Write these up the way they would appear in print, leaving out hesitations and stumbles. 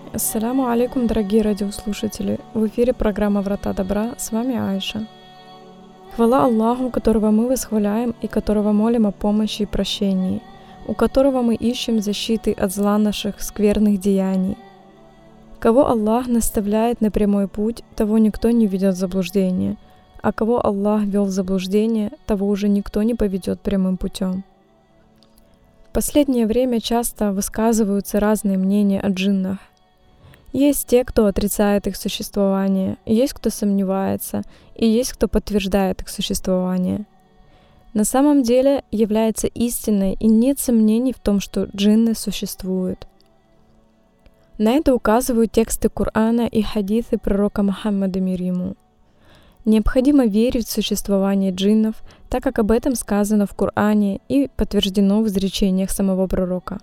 Ассаляму алейкум, дорогие радиослушатели! В эфире программа «Врата добра», с вами Айша. Хвала Аллаху, которого мы восхваляем и которого молим о помощи и прощении, у которого мы ищем защиты от зла наших скверных деяний. Кого Аллах наставляет на прямой путь, того никто не ведет в заблуждение, а кого Аллах вел в заблуждение, того уже никто не поведет прямым путем. В последнее время часто высказываются разные мнения о джиннах. Есть те, кто отрицает их существование, есть кто сомневается, и есть кто подтверждает их существование. На самом деле является истиной, и нет сомнений в том, что джинны существуют. На это указывают тексты Корана и хадисы пророка Мухаммада мир ему. Необходимо верить в существование джиннов, так как об этом сказано в Коране и подтверждено в изречениях самого пророка.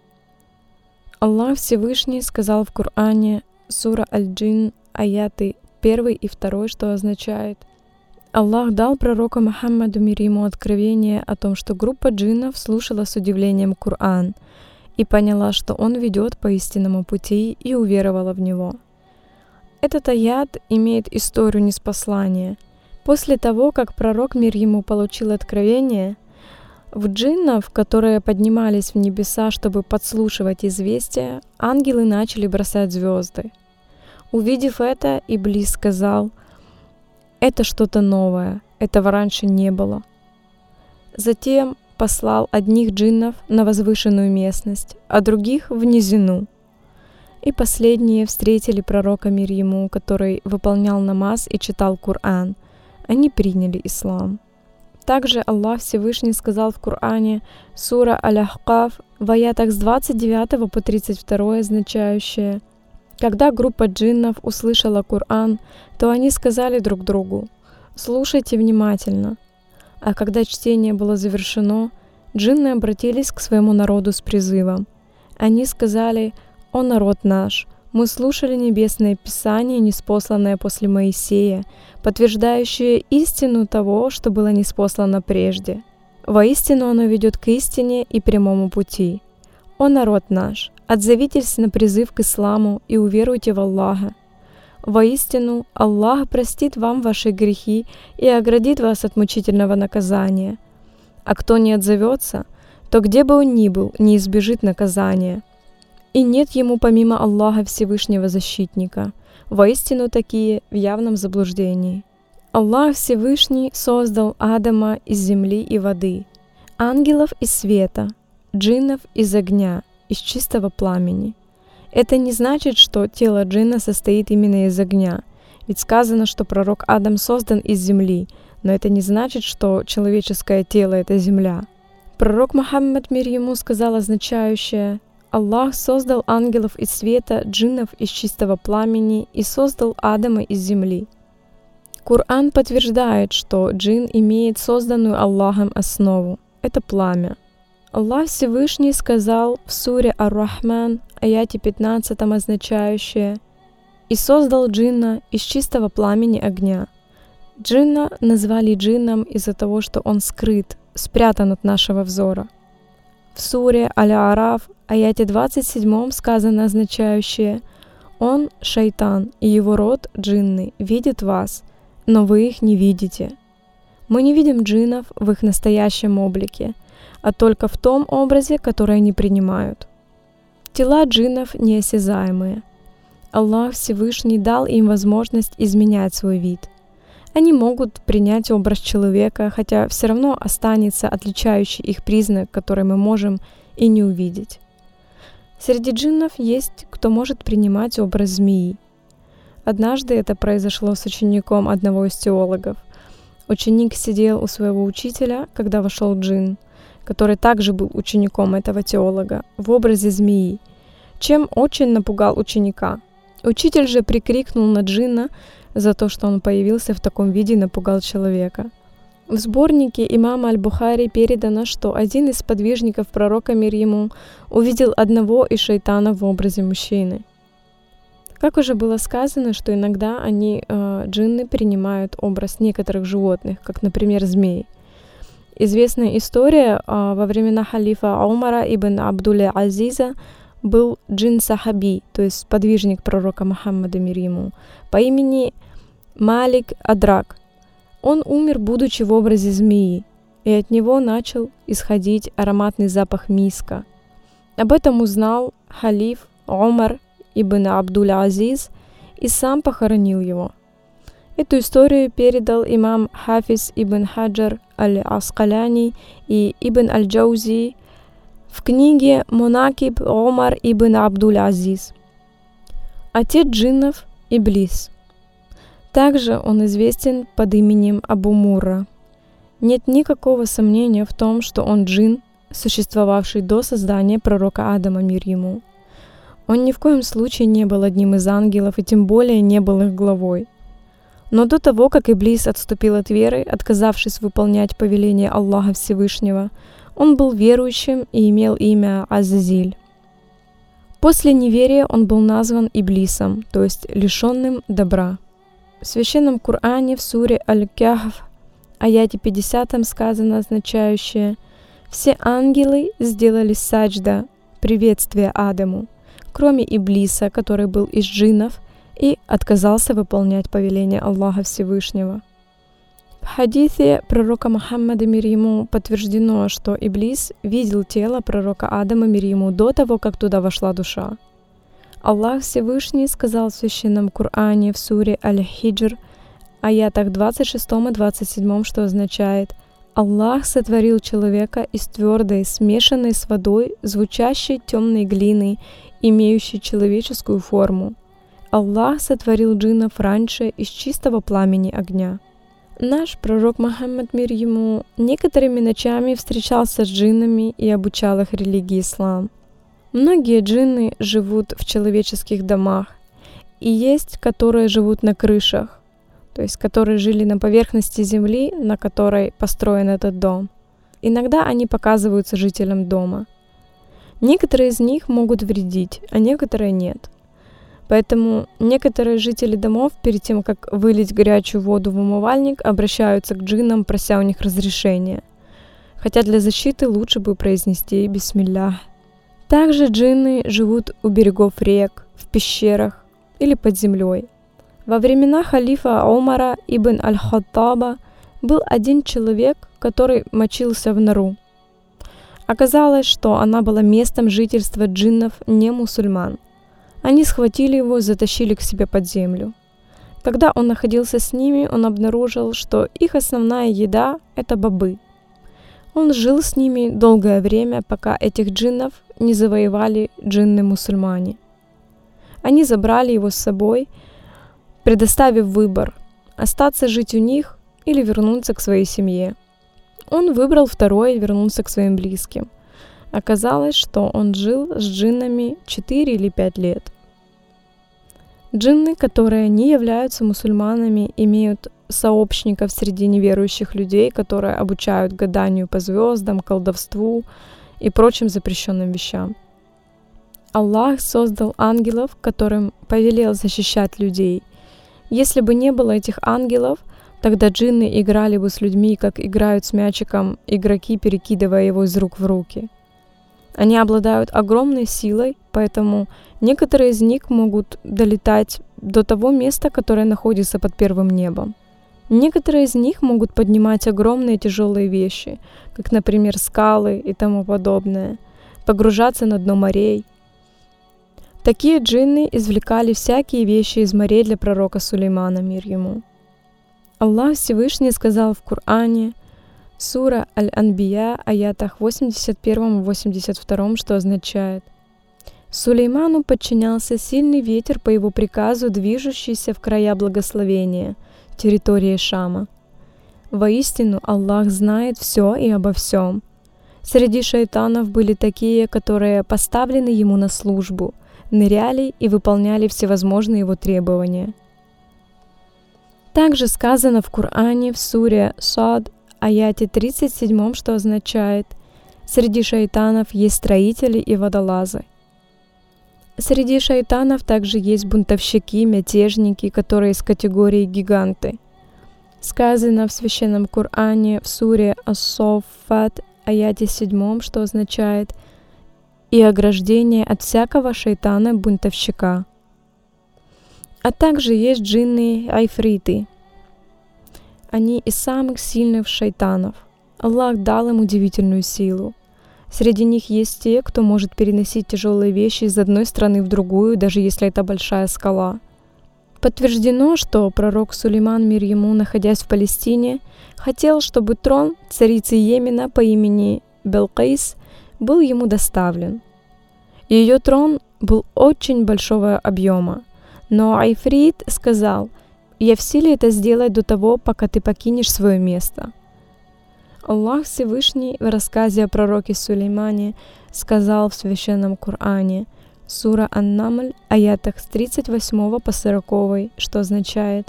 Аллах Всевышний сказал в Коране, сура Аль-Джин, аяты 1 и 2, что означает: Аллах дал пророку Мухаммаду мир ему откровение о том, что группа джиннов слушала с удивлением Коран и поняла, что он ведет по истинному пути, и уверовала в него. Этот аят имеет историю ниспослания. После того, как пророк мир ему получил откровение, в джиннов, которые поднимались в небеса, чтобы подслушивать известия, ангелы начали бросать звезды. Увидев это, Иблис сказал: «Это что-то новое, этого раньше не было». Затем послал одних джиннов на возвышенную местность, а других в низину. И последние встретили пророка мир ему, который выполнял намаз и читал Коран. Они приняли ислам. Также Аллах Всевышний сказал в Коране, сура Аль-Ахкаф, в аятах с 29 по 32, означающее: «Когда группа джиннов услышала Коран, то они сказали друг другу: слушайте внимательно». А когда чтение было завершено, джинны обратились к своему народу с призывом. Они сказали: «О народ наш! Мы слушали небесное писание, ниспосланное после Моисея, подтверждающее истину того, что было ниспослано прежде. Воистину оно ведет к истине и прямому пути. О народ наш! Отзовитесь на призыв к исламу и уверуйте в Аллаха. Воистину Аллах простит вам ваши грехи и оградит вас от мучительного наказания. А кто не отзовется, то где бы он ни был, не избежит наказания. И нет ему помимо Аллаха Всевышнего защитника. Воистину такие в явном заблуждении. Аллах Всевышний создал Адама из земли и воды, ангелов из света, джиннов из огня, из чистого пламени. Это не значит, что тело джинна состоит именно из огня, ведь сказано, что пророк Адам создан из земли, но это не значит, что человеческое тело — это земля. Пророк Мухаммад мир ему сказал означающее: Аллах создал ангелов из света, джиннов из чистого пламени и создал Адама из земли. Коран подтверждает, что джин имеет созданную Аллахом основу — это пламя. Аллах Всевышний сказал в суре Ар-Рахман, аяте 15, означающее: «И создал джинна из чистого пламени огня». Джинна назвали джинном из-за того, что он скрыт, спрятан от нашего взора. В суре Аль-Араф, аяте 27 сказано означающее: «Он, шайтан, и его род, джинны, видят вас, но вы их не видите». Мы не видим джиннов в их настоящем облике, а только в том образе, который они принимают. Тела джиннов неосязаемые. Аллах Всевышний дал им возможность изменять свой вид. Они могут принять образ человека, хотя все равно останется отличающий их признак, который мы можем и не увидеть. Среди джиннов есть кто может принимать образ змеи. Однажды это произошло с учеником одного из теологов. Ученик сидел у своего учителя, когда вошел джинн, который также был учеником этого теолога, в образе змеи, чем очень напугал ученика. Учитель же прикрикнул на джинна за то, что он появился в таком виде и напугал человека. В сборнике имама Аль-Бухари передано, что один из сподвижников пророка мир ему увидел одного из шайтанов в образе мужчины. Как уже было сказано, что иногда джинны принимают образ некоторых животных, как, например, змей. Известная история: во времена халифа Умара ибн Абдуль-Азиза был джин-сахаби, то есть сподвижник пророка Мухаммада, мир ему, по имени Малик Адрак. Он умер, будучи в образе змеи, и от него начал исходить ароматный запах миска. Об этом узнал халиф Умар ибн Абдуль-Азиз и сам похоронил его. Эту историю передал имам Хафиз ибн Хаджар аль-Аскаляни и ибн аль-Джаузи в книге «Мунакиб Умар ибн Абдуль-Азиз». Отец джиннов – Иблис. Также он известен под именем Абу Мурра. Нет никакого сомнения в том, что он джин, существовавший до создания пророка Адама, мир ему. Он ни в коем случае не был одним из ангелов и тем более не был их главой. Но до того, как Иблис отступил от веры, отказавшись выполнять повеление Аллаха Всевышнего, он был верующим и имел имя Азазиль. После неверия он был назван Иблисом, то есть лишенным добра. В Священном Коране в суре Аль-Кахф, аяте 50 сказано означающее: «Все ангелы сделали саджда, приветствие Адаму, кроме Иблиса, который был из джиннов и отказался выполнять повеление Аллаха Всевышнего». В хадисе пророка Мухаммада, мир ему, подтверждено, что Иблис видел тело пророка Адама, мир ему, до того, как туда вошла душа. Аллах Всевышний сказал в Священном Коране в суре Аль-Хиджр, аятах 26 и 27, что означает: «Аллах сотворил человека из твердой, смешанной с водой, звучащей темной глины, имеющей человеческую форму. Аллах сотворил джиннов раньше из чистого пламени огня». Наш пророк Мухаммад, мир ему, некоторыми ночами встречался с джиннами и обучал их религии ислам. Многие джинны живут в человеческих домах, и есть, которые живут на крышах, то есть которые жили на поверхности земли, на которой построен этот дом. Иногда они показываются жителям дома. Некоторые из них могут вредить, а некоторые нет. Поэтому некоторые жители домов, перед тем, как вылить горячую воду в умывальник, обращаются к джиннам, прося у них разрешения. Хотя для защиты лучше бы произнести «Бисмиллях». Также джинны живут у берегов рек, в пещерах или под землей. Во времена халифа Умара ибн аль-Хаттаба был один человек, который мочился в нору. Оказалось, что она была местом жительства джиннов не мусульман. Они схватили его и затащили к себе под землю. Когда он находился с ними, он обнаружил, что их основная еда – это бобы. Он жил с ними долгое время, пока этих джиннов не завоевали джинны-мусульмане. Они забрали его с собой, предоставив выбор – остаться жить у них или вернуться к своей семье. Он выбрал второе и вернулся к своим близким. Оказалось, что он жил с джиннами 4 или 5 лет. Джинны, которые не являются мусульманами, имеют сообщников среди неверующих людей, которые обучают гаданию по звездам, колдовству и прочим запрещенным вещам. Аллах создал ангелов, которым повелел защищать людей. Если бы не было этих ангелов, тогда джинны играли бы с людьми, как играют с мячиком игроки, перекидывая его из рук в руки. Они обладают огромной силой, поэтому некоторые из них могут долетать до того места, которое находится под первым небом. Некоторые из них могут поднимать огромные тяжелые вещи, как, например, скалы и тому подобное, погружаться на дно морей. Такие джинны извлекали всякие вещи из морей для пророка Сулеймана, мир ему. Аллах Всевышний сказал в Коране, сура Аль-Анбия, аятах 81 и 82, что означает: «Сулейману подчинялся сильный ветер по его приказу, движущийся в края благословения, территории Шама. Воистину, Аллах знает все и обо всем. Среди шайтанов были такие, которые поставлены ему на службу, ныряли и выполняли всевозможные его требования». Также сказано в Коране в суре Сад, аяте 37, что означает: «Среди шайтанов есть строители и водолазы». Среди шайтанов также есть бунтовщики, мятежники, которые из категории гиганты. Сказано в Священном Коране в суре Ас-Соффат, аяте 7, что означает: и ограждение от всякого шайтана-бунтовщика. А также есть джинны айфриты. Они из самых сильных шайтанов. Аллах дал им удивительную силу. Среди них есть те, кто может переносить тяжелые вещи из одной страны в другую, даже если это большая скала. Подтверждено, что пророк Сулейман, мир ему, находясь в Палестине, хотел, чтобы трон царицы Йемена по имени Белкайс был ему доставлен. Ее трон был очень большого объема, но Айфрит сказал: «Я в силе это сделать до того, пока ты покинешь свое место». Аллах Всевышний в рассказе о пророке Сулеймане сказал в Священном Коране, сура Ан-Намль, аятах с 38 по 40, что означает: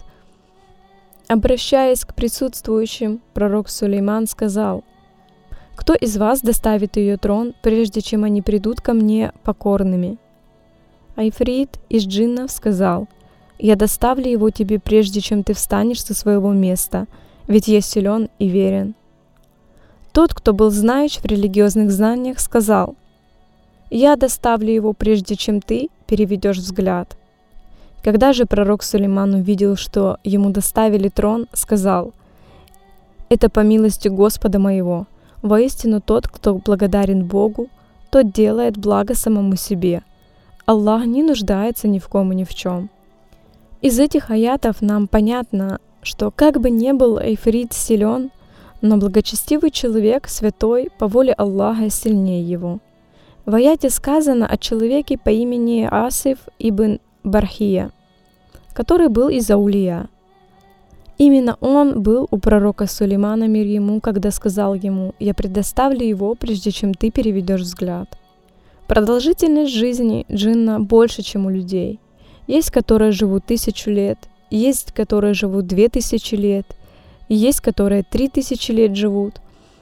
обращаясь к присутствующим, пророк Сулейман сказал: «Кто из вас доставит ее трон, прежде чем они придут ко мне покорными?» Айфрит из джиннов сказал: «Я доставлю его тебе, прежде чем ты встанешь со своего места, ведь я силен и верен». Тот, кто был знающий в религиозных знаниях, сказал: «Я доставлю его, прежде чем ты переведешь взгляд». Когда же пророк Сулейман увидел, что ему доставили трон, сказал: «Это по милости Господа моего. Воистину тот, кто благодарен Богу, тот делает благо самому себе. Аллах не нуждается ни в ком и ни в чем». Из этих аятов нам понятно, что как бы ни был Айфрит силен, но благочестивый человек, святой, по воле Аллаха сильнее его. В аяте сказано о человеке по имени Асиф ибн Бархия, который был из аулия. Именно он был у пророка Сулеймана, мир ему, когда сказал ему: «Я предоставлю его, прежде чем ты переведешь взгляд». Продолжительность жизни джинна больше, чем у людей. Есть, которые живут 1000 лет, есть, которые живут 2000 лет, есть, которые 3000 лет живут,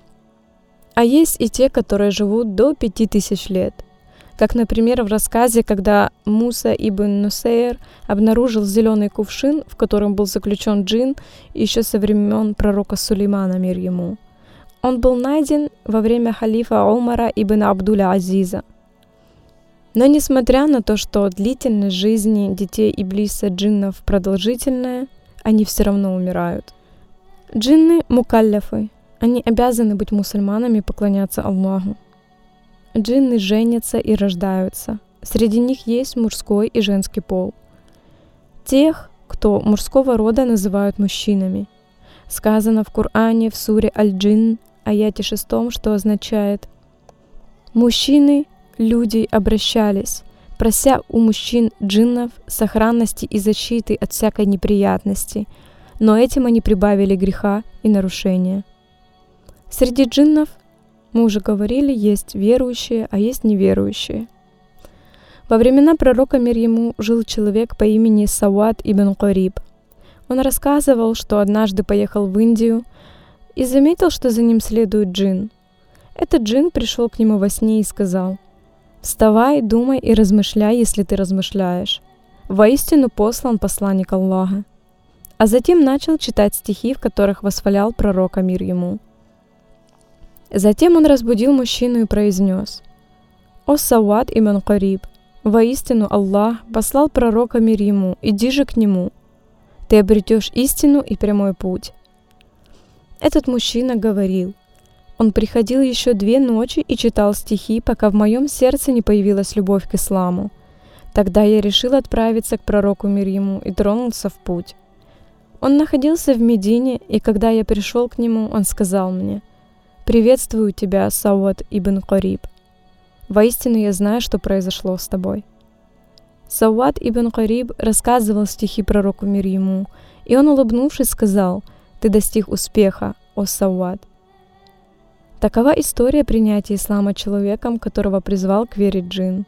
а есть и те, которые живут до 5000 лет. Как, например, в рассказе, когда Муса ибн Нусейр обнаружил зеленый кувшин, в котором был заключен джин, еще со времен пророка Сулеймана, мир ему. Он был найден во время халифа Умара ибн Абдуль-Азиза. Но несмотря на то, что длительность жизни детей Иблиса джиннов продолжительная, они все равно умирают. Джинны мукалляфы. Они обязаны быть мусульманами и поклоняться Аллаху. Джинны женятся и рождаются. Среди них есть мужской и женский пол. Тех, кто мужского рода, называют мужчинами. Сказано в Коране в суре Аль-Джин, аяте 6, что означает: «Мужчины, люди обращались, прося у мужчин джиннов сохранности и защиты от всякой неприятности, но этим они прибавили греха и нарушения». Среди джиннов, мы уже говорили, есть верующие, а есть неверующие. Во времена пророка, мир ему, жил человек по имени Сауад ибн Кариб. Он рассказывал, что однажды поехал в Индию и заметил, что за ним следует джин. Этот джин пришел к нему во сне и сказал: «Вставай, думай и размышляй, если ты размышляешь. Воистину послан посланник Аллаха». А затем начал читать стихи, в которых восхвалял пророка, мир ему. Затем он разбудил мужчину и произнес: «О Сауад ибн Кариб, воистину Аллах послал пророка, мир ему, иди же к нему. Ты обретешь истину и прямой путь». Этот мужчина говорил: «Он приходил еще 2 ночи и читал стихи, пока в моем сердце не появилась любовь к исламу. Тогда я решил отправиться к пророку, мир ему, и тронулся в путь. Он находился в Медине, и когда я пришел к нему, он сказал мне: «Приветствую тебя, Сауад ибн Кариб. Воистину я знаю, что произошло с тобой». Сауад ибн Кариб рассказывал стихи пророку, мир ему, и он, улыбнувшись, сказал: «Ты достиг успеха, о Сауад». Такова история принятия ислама человеком, которого призвал к вере джин.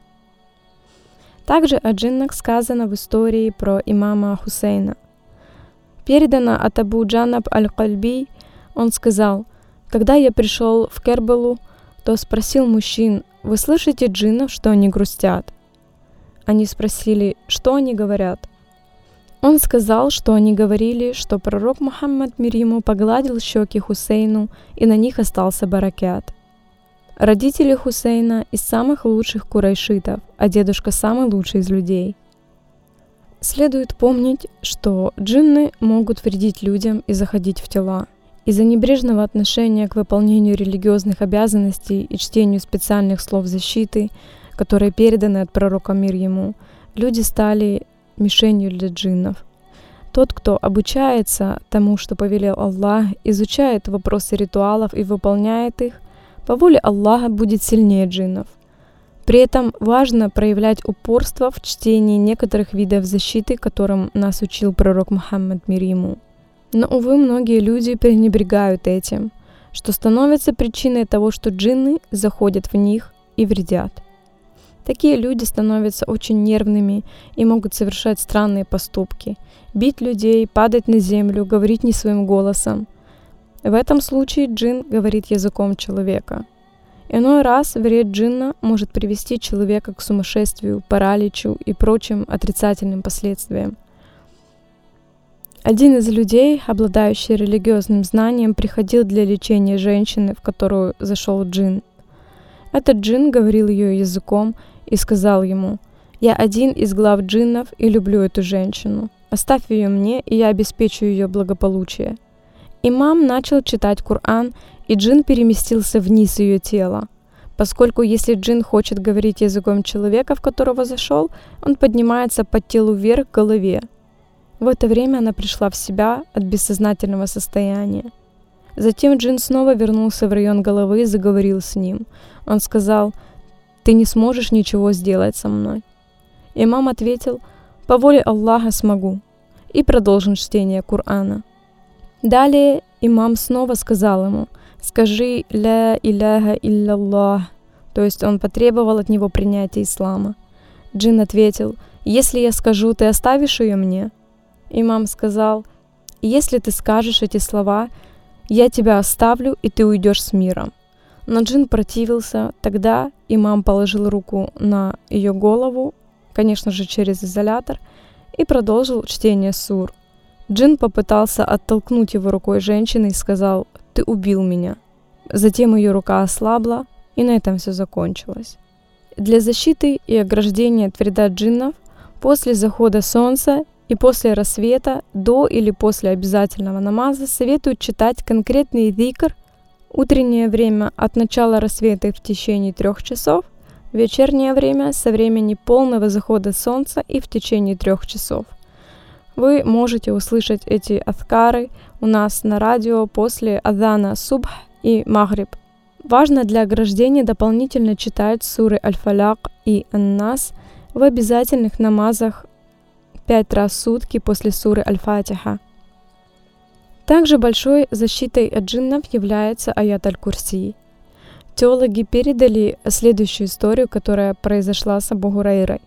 Также о джиннах сказано в истории про имама Хусейна. Передано от Абу Джанаб аль-Кальби, он сказал: «Когда я пришел в Кербалу, то спросил мужчин: вы слышите джиннов, что они грустят?» Они спросили: что они говорят? Он сказал, что они говорили, что пророк Мухаммад, мир ему, погладил щеки Хусейну, и на них остался баракят. Родители Хусейна из самых лучших курайшитов, а дедушка самый лучший из людей. Следует помнить, что джинны могут вредить людям и заходить в тела. Из-за небрежного отношения к выполнению религиозных обязанностей и чтению специальных слов защиты, которые переданы от пророка мир ему, люди стали мишенью для джиннов. Тот, кто обучается тому, что повелел Аллах, изучает вопросы ритуалов и выполняет их, по воле Аллаха будет сильнее джиннов. При этом важно проявлять упорство в чтении некоторых видов защиты, которым нас учил пророк Мухаммад мир ему. Но, увы, многие люди пренебрегают этим, что становится причиной того, что джинны заходят в них и вредят. Такие люди становятся очень нервными и могут совершать странные поступки, бить людей, падать на землю, говорить не своим голосом. В этом случае джин говорит языком человека. Иной раз вред джинна может привести человека к сумасшествию, параличу и прочим отрицательным последствиям. Один из людей, обладающий религиозным знанием, приходил для лечения женщины, в которую зашел джин. Этот джин говорил ее языком и сказал ему: «Я один из глав джиннов и люблю эту женщину. Оставь ее мне, и я обеспечу ее благополучие». Имам начал читать Коран, и джин переместился вниз ее тела, поскольку если джин хочет говорить языком человека, в которого зашел, он поднимается по телу вверх к голове. В это время она пришла в себя от бессознательного состояния. Затем джин снова вернулся в район головы и заговорил с ним. Он сказал: «Ты не сможешь ничего сделать со мной». Имам ответил: «По воле Аллаха смогу», и продолжил чтение Корана. Далее имам снова сказал ему: «Скажи «Ля иляха илляллах», то есть он потребовал от него принятия ислама. Джин ответил: «Если я скажу, ты оставишь ее мне?» Имам сказал: «Если ты скажешь эти слова, я тебя оставлю, и ты уйдешь с миром». Но джин противился. Тогда имам положил руку на ее голову, конечно же через изолятор, и продолжил чтение сур. Джин попытался оттолкнуть его рукой женщины и сказал: «Ты убил меня». Затем ее рука ослабла, и на этом все закончилось. Для защиты и ограждения от вреда джиннов после захода солнца и после рассвета, до или после обязательного намаза советуют читать конкретный зикр. Утреннее время от начала рассвета в течение 3 часов, вечернее время со времени полного захода солнца и в течение 3 часов. Вы можете услышать эти адкары у нас на радио после адана субх и магриб. Важно для ограждения дополнительно читать суры Аль-Фаляк и Ан-Нас в обязательных намазах 5 раз в сутки после суры Аль-Фатиха. Также большой защитой от джиннов является аят Аль-Курси. Теологи передали следующую историю, которая произошла с Абу Гурейрой.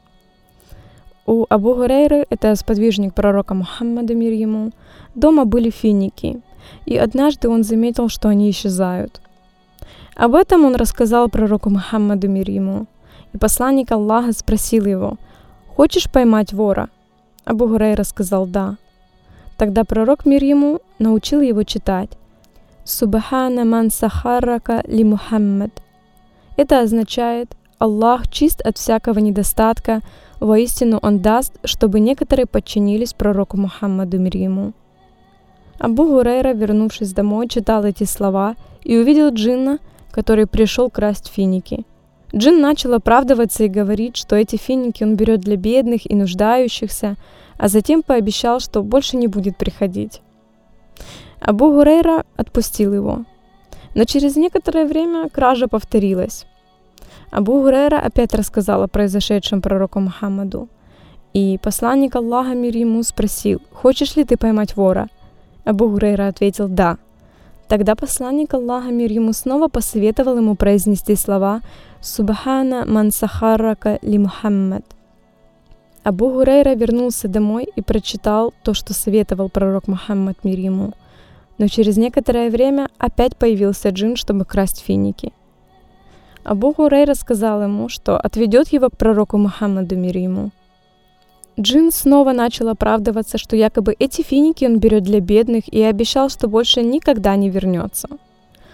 У Абу Гурейры, это сподвижник пророка Мухаммада мир ему, дома были финики, и однажды он заметил, что они исчезают. Об этом он рассказал пророку Мухаммаду мир ему, и посланник Аллаха спросил его: «Хочешь поймать вора?» Абу Гурейра сказал «да». Тогда пророк мир ему научил его читать «Субхана ман сахаррака ли Мухаммад». Это означает: Аллах чист от всякого недостатка, воистину Он даст, чтобы некоторые подчинились пророку Мухаммаду мир ему. Абу Гурейра, вернувшись домой, читал эти слова и увидел джинна, который пришел красть финики. Джин начал оправдываться и говорить, что эти финики он берет для бедных и нуждающихся, а затем пообещал, что больше не будет приходить. Абу Гурейра отпустил его. Но через некоторое время кража повторилась. Абу Гурейра опять рассказал о произошедшем пророку Мухаммаду. И посланник Аллаха мир ему спросил: «Хочешь ли ты поймать вора?» Абу Гурейра ответил «да». Тогда посланник Аллаха мир ему снова посоветовал ему произнести слова «Субхана ман сахаррака ли Мухаммад». Абу Гурейра вернулся домой и прочитал то, что советовал пророк Мухаммад мир ему. Но через некоторое время опять появился джин, чтобы красть финики. Абу Гурейра сказал ему, что отведет его к пророку Мухаммаду мир ему. Джин снова начал оправдываться, что якобы эти финики он берет для бедных, и обещал, что больше никогда не вернется.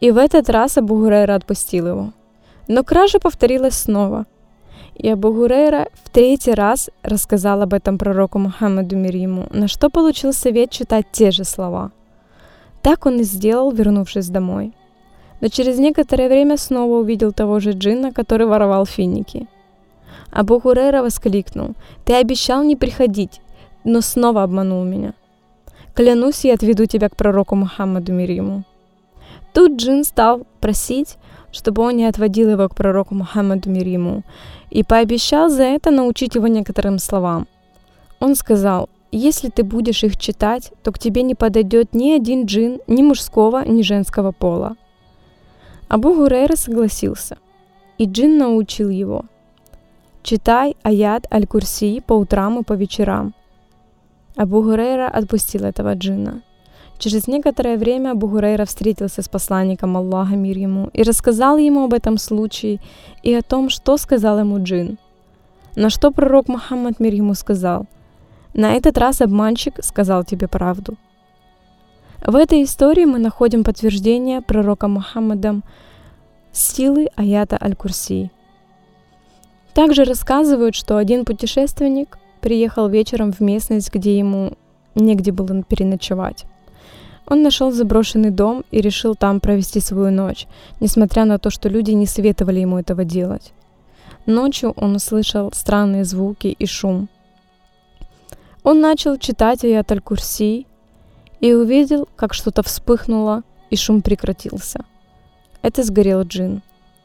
И в этот раз Абу Гурейра отпустил его. Но кража повторилась снова. И Абу Гурейра в 3-й раз рассказал об этом пророку Мухаммаду, мир ему, на что получил совет читать те же слова. Так он и сделал, вернувшись домой. Но через некоторое время снова увидел того же джинна, который воровал финики. Абу Гурейра воскликнул: «Ты обещал не приходить, но снова обманул меня. Клянусь, я отведу тебя к пророку Мухаммаду, мир ему». Тут джинн стал просить, чтобы он не отводил его к пророку Мухаммаду, мир ему, и пообещал за это научить его некоторым словам. Он сказал: «Если ты будешь их читать, то к тебе не подойдет ни один джинн, ни мужского, ни женского пола». Абу Гурейра согласился, и джинн научил его: «Читай аят Аль-Курси по утрам и по вечерам». Абу Гурейра отпустил этого джинна. Через некоторое время Абу Гурейра встретился с посланником Аллаха, мир ему, и рассказал ему об этом случае и о том, что сказал ему джинн. На что пророк Мухаммад, мир ему, сказал: «На этот раз обманщик сказал тебе правду». В этой истории мы находим подтверждение пророка Мухаммадом силы аята Аль-Курси. Также рассказывают, что один путешественник приехал вечером в местность, где ему негде было переночевать. Он нашел заброшенный дом и решил там провести свою ночь, несмотря на то, что люди не советовали ему этого делать. Ночью он услышал странные звуки и шум. Он начал читать аят Аль-Курси и увидел, как что-то вспыхнуло, и шум прекратился. Это сгорел джинн.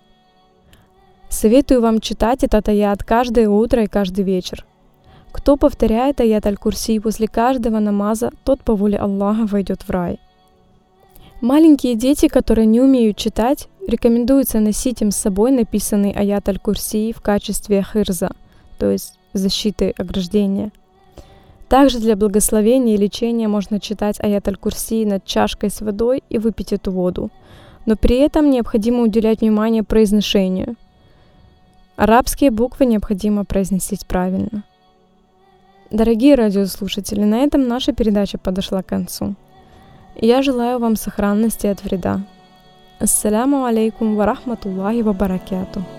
Советую вам читать этот аят каждое утро и каждый вечер. Кто повторяет аят Аль-Курси после каждого намаза, тот по воле Аллаха войдет в рай. Маленькие дети, которые не умеют читать, рекомендуется носить им с собой написанный аят Аль-Курси в качестве хирза, то есть защиты, ограждения. Также для благословения и лечения можно читать аят Аль-Курси над чашкой с водой и выпить эту воду, но при этом необходимо уделять внимание произношению. Арабские буквы необходимо произносить правильно. Дорогие радиослушатели, на этом наша передача подошла к концу. Я желаю вам сохранности от вреда. Ассаляму алейкум ва рахматуллахи ва баракатух.